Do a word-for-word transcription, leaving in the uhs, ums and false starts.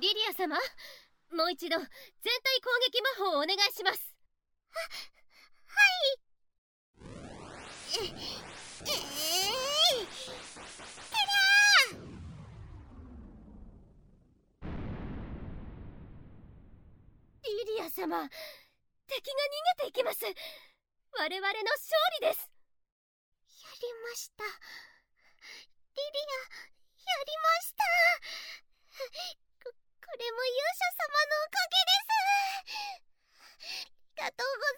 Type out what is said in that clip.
リリア様、もう一度全体攻撃魔法をお願いします。 は、はい。え、えー、てりゃー。リリア様、敵が逃げていきます。我々の勝利です。 やりました。リリア、やりました。こ、これも勇者様のおかげです。ありがとうござ